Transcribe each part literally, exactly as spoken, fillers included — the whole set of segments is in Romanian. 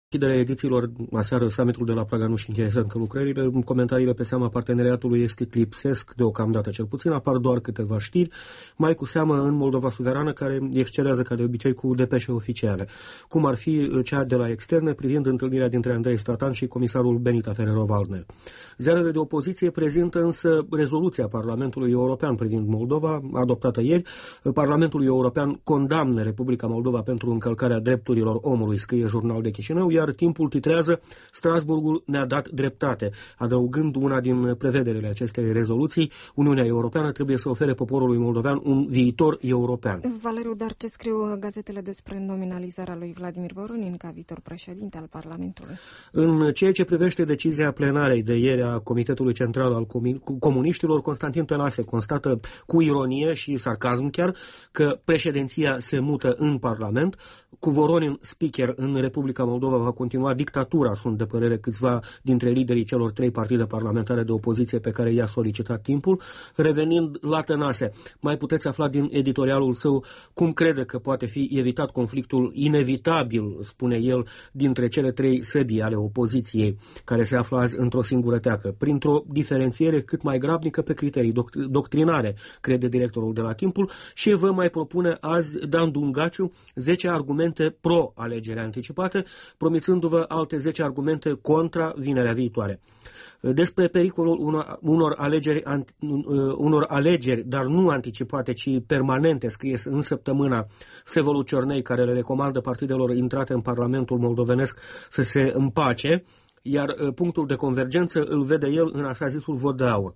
Închiderea edițiilor aseară, summitul de la Praga nu și încheie încă lucrările. Comentariile pe seama parteneriatului estic lipsesc deocamdată, cel puțin apar doar câteva știri, mai cu seamă în Moldova suverană, care excelează ca de obicei cu depeșe oficiale, cum ar fi cea de la externe privind întâlnirea dintre Andrei Stratan și comisarul Benita Ferrero-Waldner. Ziarele de opoziție prezintă însă rezoluția Parlamentului European privind Moldova, adoptată ieri. Parlamentul European condamnă Republica Moldova pentru încălcarea drepturilor omului, scrie Jurnal de Chișinău, iar Timpul titrează Strasburgul ne-a dat dreptate, adăugând una din prevederile acestei rezoluții: Uniunea Europeană trebuie să ofere poporului moldovean un viitor european. Valeriu, dar ce scriu gazetele despre nominalizarea lui Vladimir Voronin ca viitor președinte al Parlamentului? În ceea ce privește decizia plenarei de ieri a Comitetului Central al Comuniștilor, Constantin Tănase constată cu ironie și sarcasm chiar că președinția se mută în Parlament. Cu Voronin speaker în Republica Moldova va continua dictatura, sunt de părere câțiva dintre liderii celor trei partide parlamentare de opoziție pe care i-a solicitat Timpul. Revenind la Tănase, mai puteți afla din editorialul său cum crede că poate fi evitat conflictul inevitabil, spune el, dintre cele trei săbii ale opoziției, care se află azi într-o singură teacă, printr-o diferențiere cât mai grabnică pe criterii doct- doctrinare, crede directorul de la Timpul, și vă mai propune azi Dan Dungaciu zece argumente pro-alegere anticipate, promițându-vă alte zece argumente contra vinerea viitoare. Despre pericolul unor, unor, alegeri, unor alegeri, dar nu anticipate, ci permanente, scrie în săptămâna Vsevolod Ciornei, care le recomandă partidelor intrate în Parlamentul moldovenesc să se împace, iar punctul de convergență îl vede el în așa zisul vot de aur.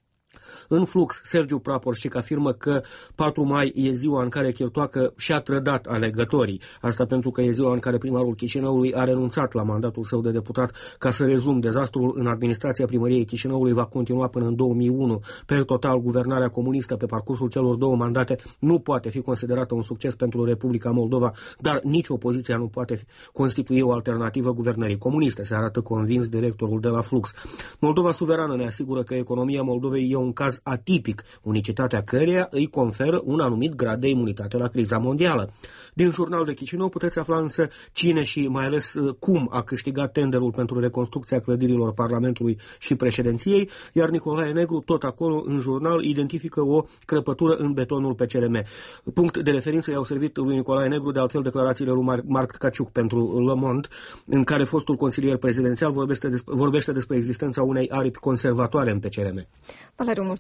În flux, Sergiu Praporșic afirmă că patru mai e ziua în care Chirtoacă și-a trădat alegătorii. Asta pentru că e ziua în care primarul Chișinăului a renunțat la mandatul său de deputat. Ca să rezum, dezastrul în administrația primăriei Chișinăului va continua până în două mii unu. Per total, guvernarea comunistă pe parcursul celor două mandate nu poate fi considerată un succes pentru Republica Moldova, dar nici opoziția nu poate constitui o alternativă guvernării comuniste, se arată convins directorul de la Flux. Moldova suverană ne asigură că economia Moldovei e un caz atipic, unicitatea căreia îi conferă un anumit grad de imunitate la criza mondială. Din Jurnal de Chișinău puteți afla însă cine și mai ales cum a câștigat tenderul pentru reconstrucția clădirilor Parlamentului și președinției, iar Nicolae Negru, tot acolo în jurnal, identifică o crăpătură în betonul P C R M. Punct de referință i-au servit lui Nicolae Negru de altfel declarațiile lui Marc Tkaciuc pentru Le Monde, în care fostul consilier prezidențial vorbește despre, vorbește despre existența unei aripi conservatoare în P C R M. Valeriu,